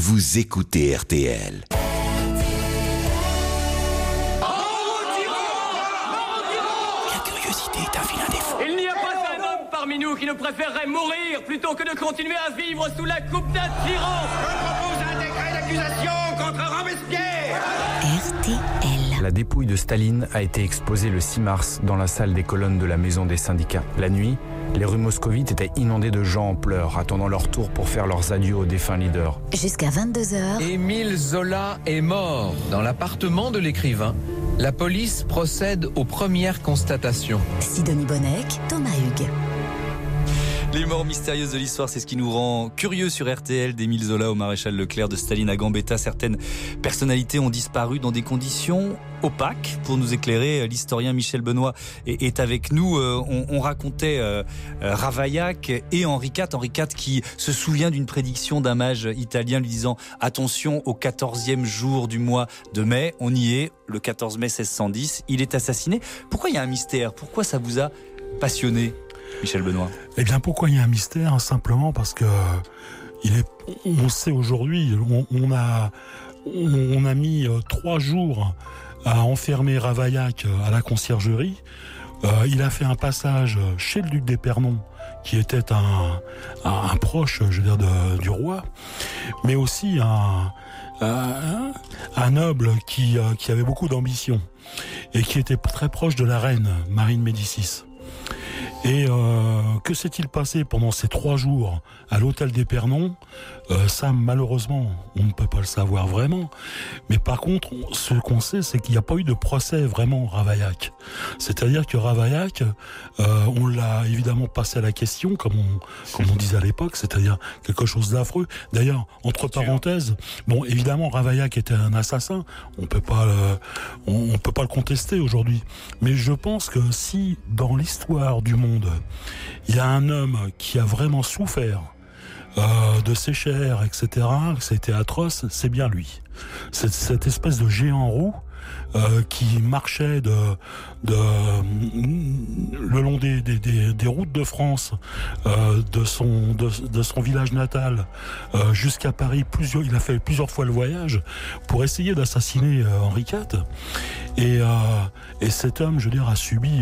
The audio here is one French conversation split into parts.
vous écoutez RTL. Il n'y a pas un homme parmi nous qui ne préférerait mourir plutôt que de continuer à vivre sous la coupe d'un tyran. Je propose un décret d'accusation contre Robespierre. RTL. La dépouille de Staline a été exposée le 6 mars dans la salle des colonnes de la Maison des syndicats. La nuit, les rues moscovites étaient inondées de gens en pleurs, attendant leur tour pour faire leurs adieux aux défunts leaders. Jusqu'à 22h. Émile Zola est mort. Dans l'appartement de l'écrivain, la police procède aux premières constatations. Sidonie Bonnec, Thomas Hugues. Les morts mystérieuses de l'histoire, c'est ce qui nous rend curieux sur RTL. D'Émile Zola au maréchal Leclerc, de Staline à Gambetta, certaines personnalités ont disparu dans des conditions opaques. Pour nous éclairer, l'historien Michel Benoît est avec nous. On racontait Ravaillac et Henri IV. Henri IV qui se souvient d'une prédiction d'un mage italien lui disant « Attention, au 14e jour du mois de mai, on y est, le 14 mai 1610, il est assassiné ». Pourquoi il y a un mystère ? Pourquoi ça vous a passionné, Michel Benoît? Eh bien, pourquoi il y a un mystère? Simplement parce que on sait aujourd'hui, on a mis 3 jours à enfermer Ravaillac à la conciergerie. Il a fait un passage chez le duc d'Épernon, qui était un proche, je veux dire, du roi, mais aussi un noble qui avait beaucoup d'ambition et qui était très proche de la reine Marie de Médicis. Et que s'est-il passé pendant ces 3 jours à l'hôtel d'Épernon? Ça, malheureusement, on ne peut pas le savoir vraiment. Mais par contre, ce qu'on sait, c'est qu'il n'y a pas eu de procès vraiment Ravaillac. C'est-à-dire que Ravaillac, on l'a évidemment passé à la question, comme on disait à l'époque, c'est-à-dire quelque chose d'affreux. D'ailleurs, entre parenthèses, bon, évidemment, Ravaillac était un assassin. On peut pas le contester aujourd'hui. Mais je pense que si, dans l'histoire du monde, il y a un homme qui a vraiment souffert de ses chairs, etc., c'était atroce, c'est bien lui. C'est cette espèce de géant roux qui marchait le long des routes de France, de son village natal jusqu'à Paris. Il a fait plusieurs fois le voyage pour essayer d'assassiner Henri IV. Et cet homme, je veux dire, a subi,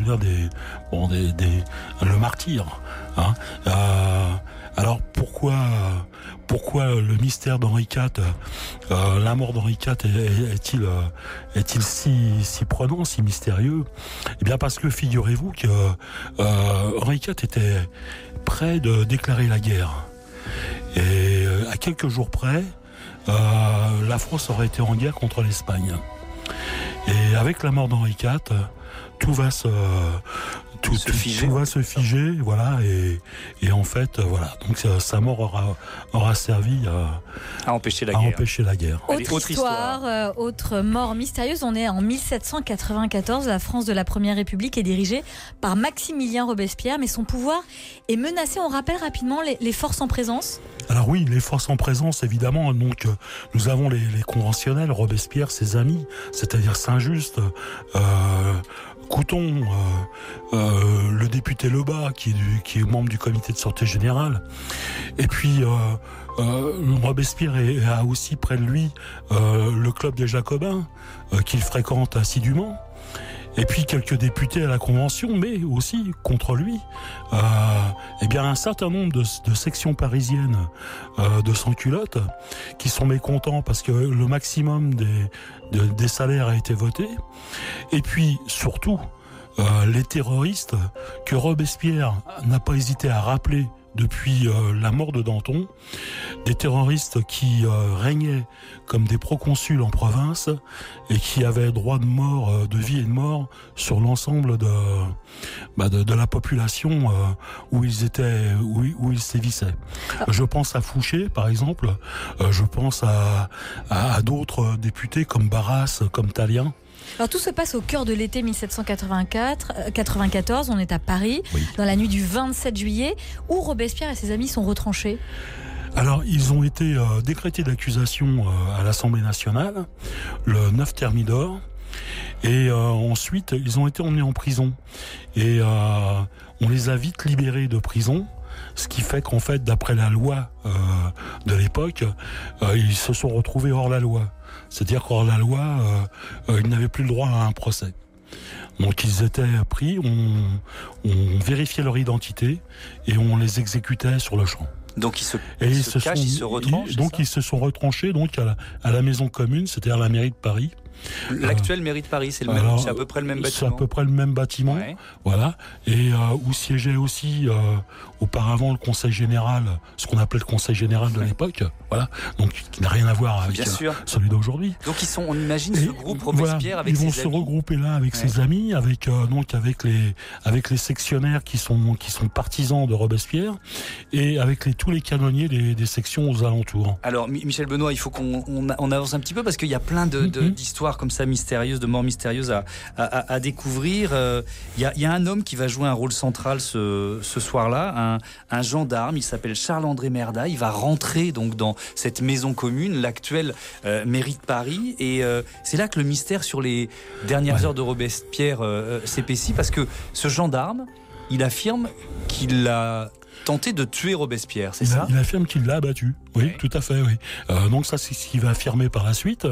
le martyre. Hein. Alors pourquoi le mystère d'Henri IV, la mort d'Henri IV est-il si prenant, si mystérieux? Eh bien parce que figurez-vous que Henri IV était prêt de déclarer la guerre. Et à quelques jours près, la France aurait été en guerre contre l'Espagne. Et avec la mort d'Henri IV, tout va se figer, voilà, et en fait, voilà. Donc sa mort aura servi à empêcher la guerre. Autre histoire, autre mort mystérieuse. On est en 1794. La France de la Première République est dirigée par Maximilien Robespierre, mais son pouvoir est menacé. On rappelle rapidement les forces en présence. Alors oui, les forces en présence, évidemment. Donc nous avons les conventionnels, Robespierre, ses amis, c'est-à-dire Saint-Just, Couthon, le député Lebas, qui est membre du comité de sûreté générale. Et puis Robespierre a aussi près de lui le club des Jacobins, qu'il fréquente assidûment. Et puis quelques députés à la Convention, mais aussi contre lui, eh bien un certain nombre de sections parisiennes de sans-culottes qui sont mécontents parce que le maximum des salaires a été voté. Et puis surtout les terroristes que Robespierre n'a pas hésité à rappeler depuis la mort de Danton, des terroristes qui régnaient comme des proconsuls en province et qui avaient droit de mort, de vie et de mort sur l'ensemble de la population où ils sévissaient. Je pense à Fouché, par exemple. Je pense à d'autres députés comme Barras, comme Tallien. Alors tout se passe au cœur de l'été 1794, on est à Paris, oui. Dans la nuit du 27 juillet, où Robespierre et ses amis sont retranchés. Alors ils ont été décrétés d'accusation à l'Assemblée nationale, le 9 Thermidor, et ensuite ils ont été emmenés en prison. Et on les a vite libérés de prison, ce qui fait qu'en fait, d'après la loi de l'époque, ils se sont retrouvés hors la loi. C'est-à-dire qu'hors la loi, ils n'avaient plus le droit à un procès. Donc ils étaient pris, on vérifiait leur identité et on les exécutait sur le champ. Donc ils se retranchent. Ils se sont retranchés donc à la maison commune, c'est-à-dire la mairie de Paris. L'actuelle mairie de Paris, c'est à peu près le même bâtiment. C'est à peu près le même bâtiment, ouais. Voilà. Et où siégeait aussi auparavant le Conseil général, ce qu'on appelait le Conseil général de l'époque, voilà. Donc qui n'a rien à voir avec celui d'aujourd'hui. Donc on imagine ce groupe Robespierre avec ses amis. Ils vont se regrouper là avec ses amis, avec les sectionnaires qui sont partisans de Robespierre et avec tous les canonniers des sections aux alentours. Alors Michel Benoît, il faut qu'on avance un petit peu parce qu'il y a plein d'histoires comme ça mystérieuses, de morts mystérieuses à découvrir. Il y a un homme qui va jouer un rôle central ce soir-là, un gendarme, il s'appelle Charles-André Merda, il va rentrer donc dans cette maison commune, l'actuelle mairie de Paris, et c'est là que le mystère sur les dernières heures de Robespierre s'épaissit, parce que ce gendarme, il affirme qu'il a tenté de tuer Robespierre, c'est ça ? Il affirme qu'il l'a abattu, oui, tout à fait, oui. Donc ça, c'est ce qu'il va affirmer par la suite.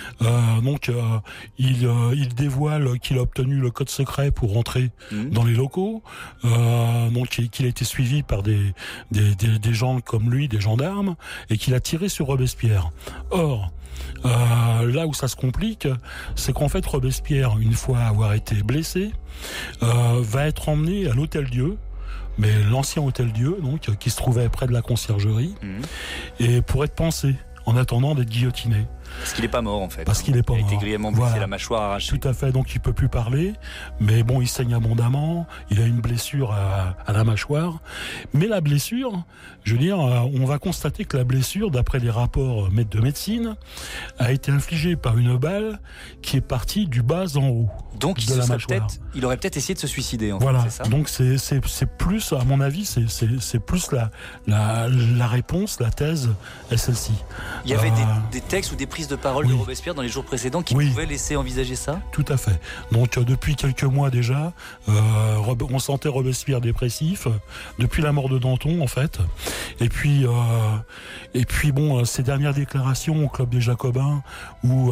Il dévoile qu'il a obtenu le code secret pour rentrer dans les locaux, donc qu'il a été suivi par des gens comme lui, des gendarmes, et qu'il a tiré sur Robespierre. Or, là où ça se complique, c'est qu'en fait Robespierre, une fois avoir été blessé, va être emmené à l'Hôtel-Dieu, mais l'ancien Hôtel-Dieu, donc, qui se trouvait près de la conciergerie, et pour être pansé, en attendant d'être guillotiné. Parce qu'il n'est pas mort en fait. Parce qu'il n'est pas mort. Il a été grièvement blessé, la mâchoire arrachée. Tout à fait, donc il peut plus parler, mais bon, il saigne abondamment, il a une blessure à la mâchoire. Mais la blessure, je veux dire, on va constater que la blessure, d'après les rapports de médecine, a été infligée par une balle qui est partie du bas en haut. Donc il aurait peut-être essayé de se suicider en fait, c'est ça ? Donc c'est plus, à mon avis, c'est plus la réponse, la thèse est celle-ci. Il y avait des textes ou des prises de parole de Robespierre dans les jours précédents qui pouvaient laisser envisager ça ? Tout à fait. Donc depuis quelques mois déjà, on sentait Robespierre dépressif, depuis la mort de Danton en fait. Et puis bon, ces dernières déclarations au Club des Jacobins où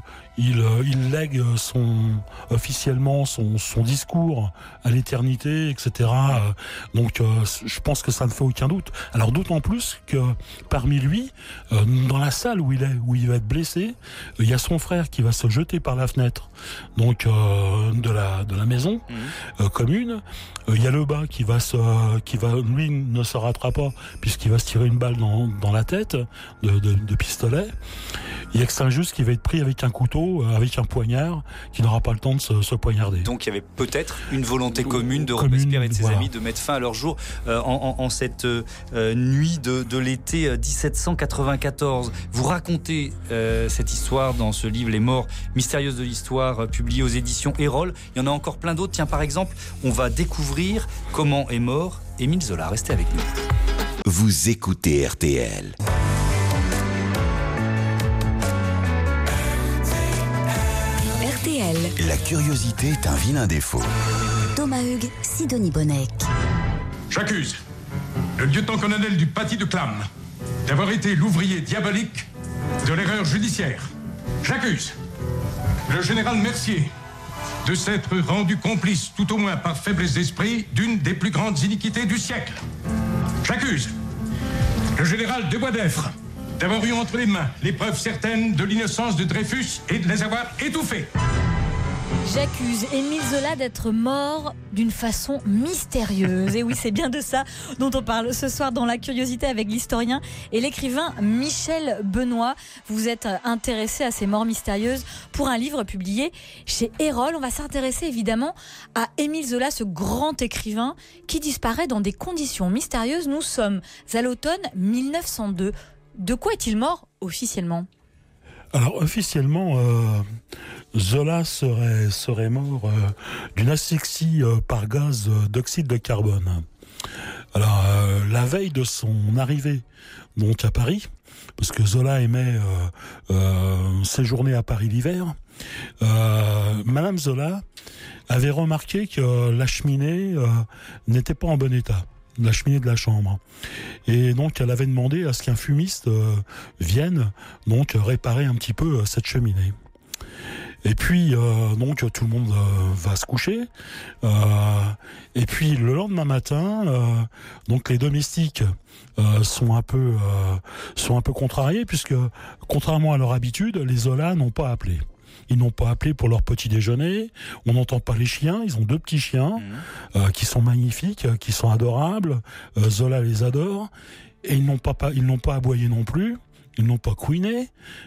il lègue officiellement son discours à l'éternité, etc. Donc je pense que ça ne fait aucun doute. Alors d'autant plus que parmi lui, dans la salle où il va être blessé, il y a son frère qui va se jeter par la fenêtre, donc de la maison commune. Il y a le bas qui va lui ne se ratera pas puisqu'il va se tirer une balle dans la tête de pistolet. Il y a que Saint-Just qui va être pris avec un couteau, avec un poignard, qui n'aura pas le temps de se poignarder. Donc il y avait peut-être une volonté commune de Robespierre et de ses amis de mettre fin à leur jour en cette nuit de l'été 1794. Vous racontez cette histoire dans ce livre Les morts mystérieuses de l'histoire, publié aux éditions Erol. Il y en a encore plein d'autres. Tiens, par exemple, on va découvrir comment est mort Émile Zola. Restez avec nous. Vous écoutez RTL. RTL. La curiosité est un vilain défaut. Thomas Hugues, Sidonie Bonnec. J'accuse le lieutenant-colonel du Paty de Clam d'avoir été l'ouvrier diabolique de l'erreur judiciaire. J'accuse le général Mercier de s'être rendu complice, tout au moins par faiblesse d'esprit, d'une des plus grandes iniquités du siècle. J'accuse le général de Boisdeffre d'avoir eu entre les mains les preuves certaines de l'innocence de Dreyfus et de les avoir étouffées. J'accuse Émile Zola d'être mort d'une façon mystérieuse. Et oui, c'est bien de ça dont on parle ce soir dans La Curiosité avec l'historien et l'écrivain Michel Benoît. Vous êtes intéressé à ces morts mystérieuses pour un livre publié chez Erol. On va s'intéresser évidemment à Émile Zola, ce grand écrivain qui disparaît dans des conditions mystérieuses. Nous sommes à l'automne 1902. De quoi est-il mort officiellement ? Alors officiellement, Zola serait mort d'une asphyxie par gaz d'oxyde de carbone. Alors la veille de son arrivée donc à Paris, parce que Zola aimait séjourner à Paris l'hiver, Madame Zola avait remarqué que la cheminée n'était pas en bon état. de la chambre. Et donc elle avait demandé à ce qu'un fumiste vienne donc réparer un petit peu cette cheminée. Et puis donc tout le monde va se coucher. Et puis le lendemain matin, donc les domestiques sont un peu contrariés, puisque contrairement à leur habitude, les Zola n'ont pas appelé. Ils n'ont pas appelé pour leur petit déjeuner. On n'entend pas les chiens. Ils ont 2 petits chiens qui sont magnifiques, qui sont adorables. Zola les adore. Et ils n'ont pas aboyé non plus. Ils n'ont pas couiné.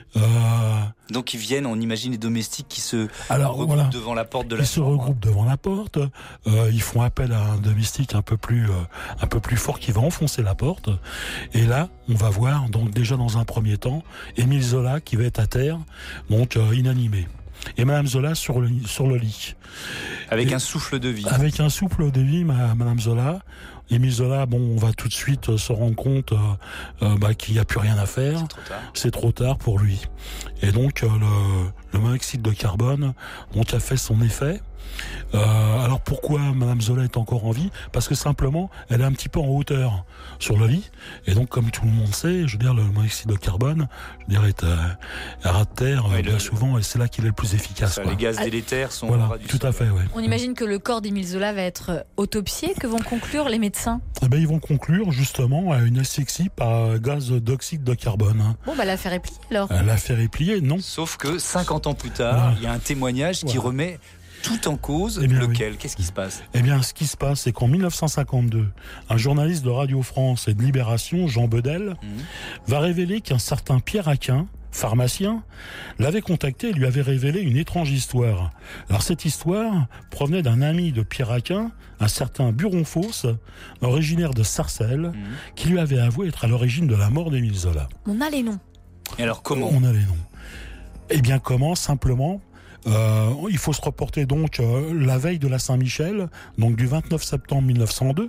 Donc ils viennent, on imagine les domestiques qui se regroupent devant la porte de la chambre. Ils se regroupent devant la porte. Ils font appel à un domestique un peu plus fort qui va enfoncer la porte. Et là, on va voir, donc déjà dans un premier temps, Émile Zola qui va être à terre, donc inanimé. Et Madame Zola sur le lit. Avec un souffle de vie. Avec un souffle de vie, Madame Zola. Émile Zola, on va tout de suite se rendre compte qu'il n'y a plus rien à faire. C'est trop tard pour lui. Et donc le monoxyde de carbone a fait son effet. Alors pourquoi Madame Zola est encore en vie ? Parce que simplement, elle est un petit peu en hauteur sur le lit. Et donc, comme tout le monde sait, je veux dire, le monoxyde de carbone, est à ras de terre bien souvent, et c'est là qu'il est le plus efficace. Les gaz délétères sont tout à fait. Ouais. On imagine que le corps d'Émile Zola va être autopsié. Que vont conclure les médecins ? Ils vont conclure justement à une asphyxie par gaz d'oxyde de carbone. L'affaire est pliée alors. L'affaire est pliée, non. Sauf que 50 ans plus tard, il y a un témoignage qui remet tout en cause. Lequel ? Qu'est-ce qui se passe ? Ce qui se passe, c'est qu'en 1952, un journaliste de Radio France et de Libération, Jean Bedel, va révéler qu'un certain Pierre Aquin, pharmacien, l'avait contacté et lui avait révélé une étrange histoire. Alors cette histoire provenait d'un ami de Pierre Aquin, un certain Buron-Fosse, originaire de Sarcelles, qui lui avait avoué être à l'origine de la mort d'Émile Zola. On a les noms. Et alors comment ? On a les noms. Comment ? Simplement, il faut se reporter donc la veille de la Saint-Michel, donc du 29 septembre 1902.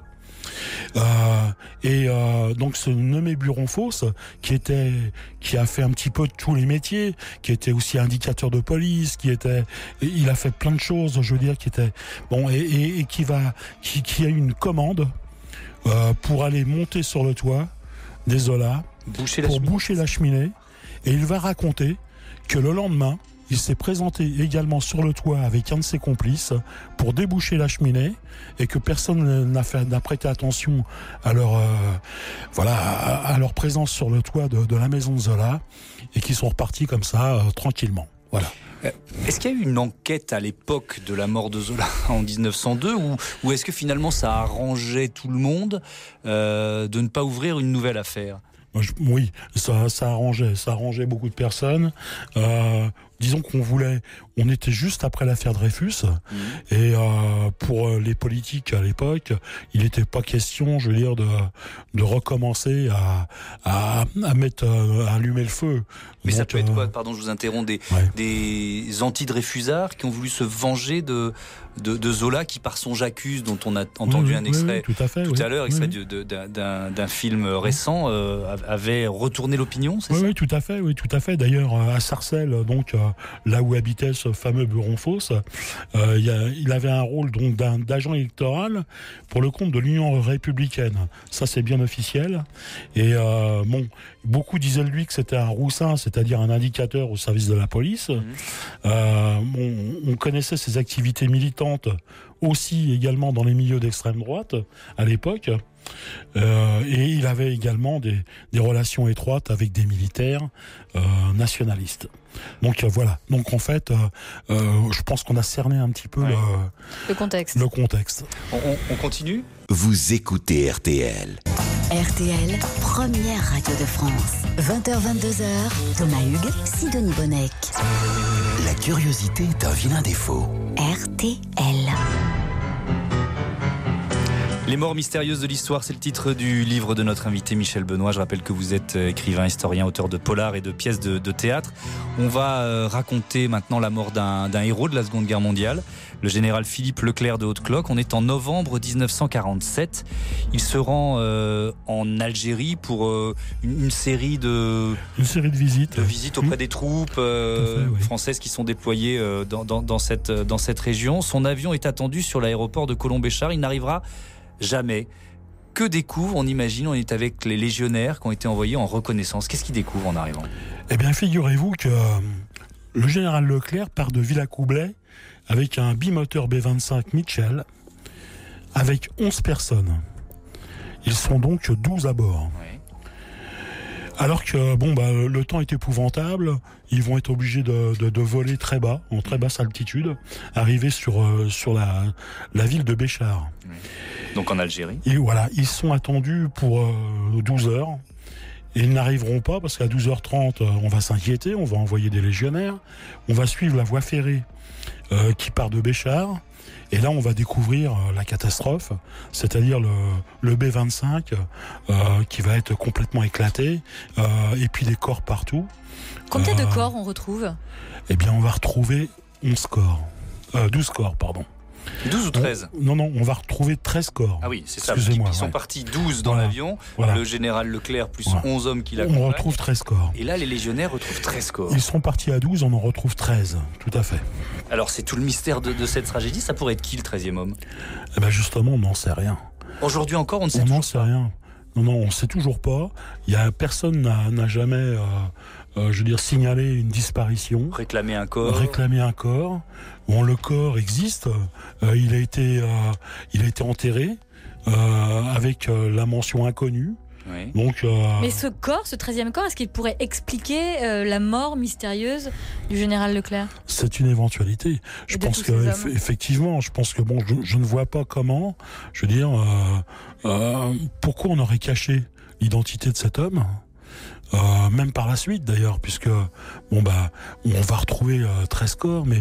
Donc ce nommé Buron-Fosse qui a fait un petit peu de tous les métiers, qui était aussi indicateur de police, il a fait plein de choses, je veux dire, qui a eu une commande pour aller monter sur le toit des Zola, boucher la cheminée, et il va raconter que le lendemain, il s'est présenté également sur le toit avec un de ses complices pour déboucher la cheminée, et que personne n'a prêté attention à leur présence sur le toit de la maison de Zola, et qu'ils sont repartis comme ça tranquillement. Voilà. Est-ce qu'il y a eu une enquête à l'époque de la mort de Zola en 1902 ou est-ce que finalement ça arrangeait tout le monde de ne pas ouvrir une nouvelle affaire ? Oui, ça arrangeait beaucoup de personnes. Disons on était juste après l'affaire Dreyfus, et pour les politiques à l'époque, il n'était pas question, je veux dire, de recommencer à allumer le feu. Mais ça peut être quoi ? Pardon, je vous interromps. Des anti-Dreyfusards qui ont voulu se venger de Zola, qui par son J'accuse, dont on a entendu un extrait tout à l'heure, extrait d'un film récent, avait retourné l'opinion, c'est ça ? Oui, tout à fait. D'ailleurs, à Sarcelles, donc là où habitait ce fameux Buron-Fosse, il avait un rôle donc d'agent électoral pour le compte de l'Union républicaine. Ça, c'est bien officiel. Et beaucoup disaient de lui que c'était un roussin, c'est-à-dire un indicateur au service de la police. On connaissait ses activités militantes aussi également dans les milieux d'extrême droite à l'époque. Et il avait également des relations étroites avec des militaires nationalistes. Donc voilà. Donc en fait, je pense qu'on a cerné un petit peu le contexte. On continue ? Vous écoutez RTL. RTL, première radio de France. 20h-22h, Thomas Hugues, Sidonie Bonnec. La curiosité est un vilain défaut. RTL. Les morts mystérieuses de l'histoire, c'est le titre du livre de notre invité Michel Benoît. Je rappelle que vous êtes écrivain, historien, auteur de polars et de pièces de théâtre. On va raconter maintenant la mort d'un héros de la Seconde Guerre mondiale, le général Philippe Leclerc de Haute-Cloque. On est en novembre 1947. Il se rend en Algérie pour une série de visites. Auprès des troupes françaises qui sont déployées dans cette région. Son avion est attendu sur l'aéroport de Colombéchard. Il n'arrivera jamais. que découvre, on imagine, on est avec les légionnaires qui ont été envoyés en reconnaissance. Qu'est-ce qu'ils découvrent en arrivant ? Eh bien, figurez-vous que le général Leclerc part de Villacoublay avec un bimoteur B-25 Mitchell avec 11 personnes. Ils sont donc 12 à bord. Oui. Alors que le temps est épouvantable, ils vont être obligés de voler très bas, en très basse altitude, arriver sur la ville de Béchar. Oui. Donc en Algérie. Et voilà, ils sont attendus pour 12 heures. Et ils n'arriveront pas parce qu'à 12h30, on va s'inquiéter, on va envoyer des légionnaires, on va suivre la voie ferrée qui part de Béchar. Et là, on va découvrir la catastrophe, c'est-à-dire le B-25 qui va être complètement éclaté, et puis des corps partout. Combien de corps on retrouve ? Eh bien, on va retrouver 12 corps, pardon. 12 ou 13 ? Non, on va retrouver 13 corps. Ah oui, c'est ça. Excusez-moi. Ils sont partis 12 dans l'avion, le général Leclerc plus 11 hommes qui l'accompagnent. On retrouve 13 corps. Et là, les légionnaires retrouvent 13 corps. Ils sont partis à 12, on en retrouve 13, tout à fait. Alors, c'est tout le mystère de cette tragédie. Ça pourrait être qui, le 13e homme ? Eh bien, justement, on n'en sait rien. Aujourd'hui encore, on ne sait toujours pas. On n'en sait rien. Non, on ne sait toujours pas. Personne n'a jamais... signalé une disparition. Réclamer un corps. Bon, le corps existe. Il a été enterré avec la mention inconnue. Oui. Donc, mais ce 13e corps, est-ce qu'il pourrait expliquer la mort mystérieuse du général Leclerc ? C'est une éventualité. Je pense que effectivement, je ne vois pas comment. Je veux dire, pourquoi on aurait caché l'identité de cet homme ? Même par la suite d'ailleurs, puisque on va retrouver 13 corps, mais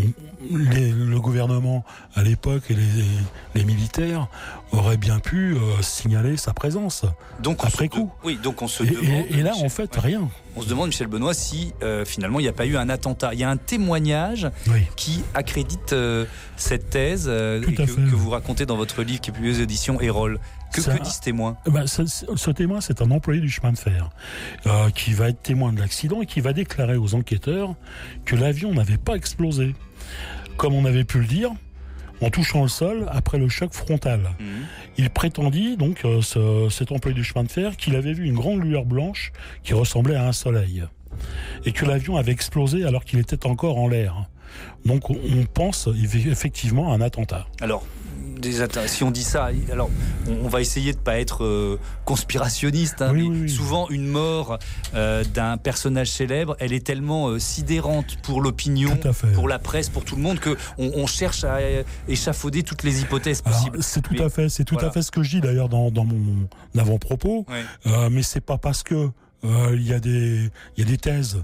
le gouvernement à l'époque et les militaires auraient bien pu signaler sa présence après coup. Oui, donc on se demande. Et là, en fait, rien. On se demande, Michel Benoît, si finalement il n'y a pas eu un attentat. Il y a un témoignage qui accrédite cette thèse que vous racontez dans votre livre qui est publié aux éditions Erol. Que dit ce témoin ? Ce témoin, c'est un employé du chemin de fer qui va être témoin de l'accident et qui va déclarer aux enquêteurs que l'avion n'avait pas explosé, comme on avait pu le dire, en touchant le sol après le choc frontal. Il prétendit, donc, cet employé du chemin de fer, qu'il avait vu une grande lueur blanche qui ressemblait à un soleil, et que l'avion avait explosé alors qu'il était encore en l'air. Donc on pense effectivement à un attentat. Alors, si on dit ça, alors on va essayer de ne pas être conspirationniste, mais souvent une mort d'un personnage célèbre, elle est tellement sidérante pour l'opinion, pour la presse, pour tout le monde, qu'on cherche à échafauder toutes les hypothèses possibles. Alors, c'est tout à fait ce que je dis d'ailleurs dans mon avant-propos, mais c'est pas parce que il y a des thèses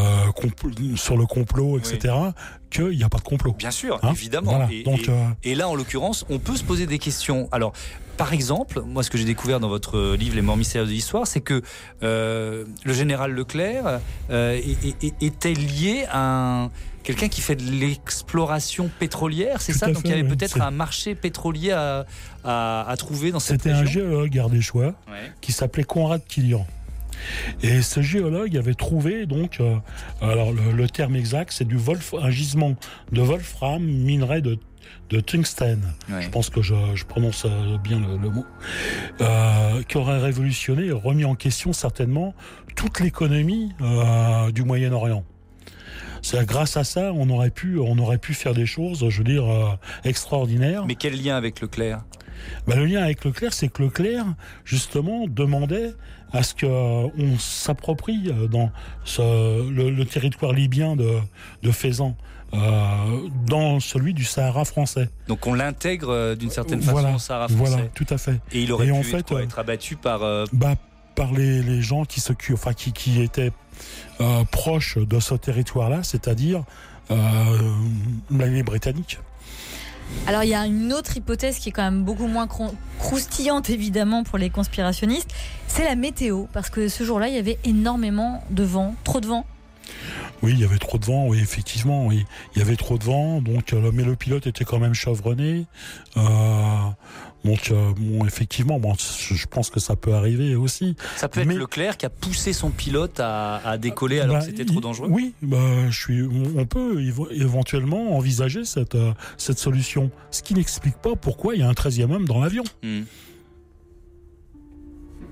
sur le complot, etc., qu'il n'y a pas de complot. Bien sûr, évidemment. Voilà. Et là, en l'occurrence, on peut se poser des questions. Alors, par exemple, moi, ce que j'ai découvert dans votre livre « Les morts mystérieuses de l'histoire », c'est que le général Leclerc était lié à quelqu'un qui fait de l'exploration pétrolière, c'est ça ? Donc il y avait peut-être un marché pétrolier à trouver dans cette région. C'était un géologue ardéchois qui s'appelait Conrad Killian. Et ce géologue avait trouvé donc, alors le terme exact, c'est un gisement de wolfram, minerai de tungstène. Je pense que je prononce bien le mot, qui aurait révolutionné et remis en question certainement toute l'économie du Moyen-Orient. C'est grâce à ça, on aurait pu faire des choses, je veux dire, extraordinaires. Mais quel lien avec Leclerc ? Le lien avec Leclerc, c'est que Leclerc, justement, demandait à ce qu'on s'approprie dans le territoire libyen de Fezzan, dans celui du Sahara français. Donc on l'intègre d'une certaine façon au Sahara français. Voilà, tout à fait. Et il aurait pu être abattu par... par les gens qui étaient proches de ce territoire-là, c'est-à-dire les Britanniques. Alors il y a une autre hypothèse qui est quand même beaucoup moins croustillante évidemment pour les conspirationnistes, c'est la météo, parce que ce jour-là il y avait énormément de vent, trop de vent. Oui, il y avait trop de vent, oui, effectivement, oui. Il y avait trop de vent, donc, mais le pilote était quand même chevronné. Donc, effectivement, je pense que ça peut arriver aussi. Ça peut être Leclerc qui a poussé son pilote à décoller alors que c'était trop dangereux. Oui, on peut éventuellement envisager cette solution. Ce qui n'explique pas pourquoi il y a un 13e homme dans l'avion.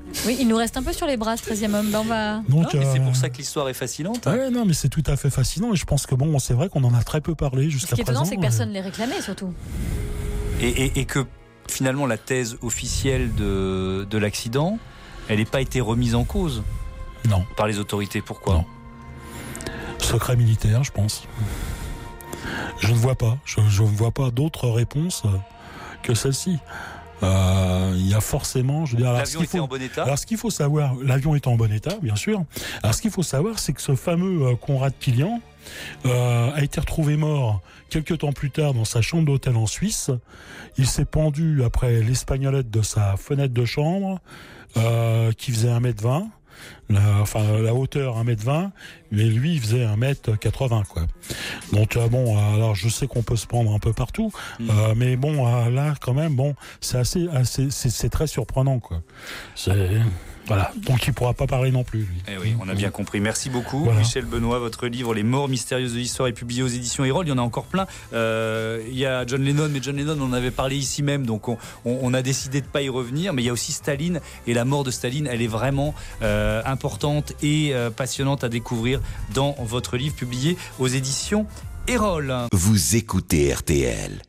Oui, il nous reste un peu sur les bras, ce 13e homme. On va... Donc, mais c'est pour ça que l'histoire est fascinante. Ouais, non, mais c'est tout à fait fascinant. Et je pense que c'est vrai qu'on en a très peu parlé jusqu'à présent. Ce qui est étonnant, c'est que personne ne les réclamait, surtout. Et que finalement, la thèse officielle de l'accident, elle n'ait pas été remise en cause. Non. Par les autorités. Pourquoi ? Non. Secret militaire, je pense. Je ne vois pas. Je ne vois pas d'autre réponse que celle-ci. Il y a forcément, je veux dire, l'avion était en bon état. Alors ce qu'il faut savoir, l'avion est en bon état, bien sûr. Alors ce qu'il faut savoir, c'est que ce fameux Conrad Kilian a été retrouvé mort quelques temps plus tard dans sa chambre d'hôtel en Suisse. Il s'est pendu après l'espagnolette de sa fenêtre de chambre, qui faisait 1m20. La hauteur 1m20, mais lui il faisait 1m80 quoi. Donc alors je sais qu'on peut se prendre un peu partout, mais là quand même c'est très surprenant quoi. Voilà, donc il ne pourra pas parler non plus. Lui. Eh oui, on a bien compris. Merci beaucoup, Michel Benoît. Votre livre, Les morts mystérieuses de l'histoire, est publié aux éditions Erol. Il y en a encore plein. Il y a John Lennon, mais John Lennon, on en avait parlé ici même, donc on a décidé de ne pas y revenir. Mais il y a aussi Staline, et la mort de Staline, elle est vraiment importante et passionnante à découvrir dans votre livre publié aux éditions Erol. Vous écoutez RTL.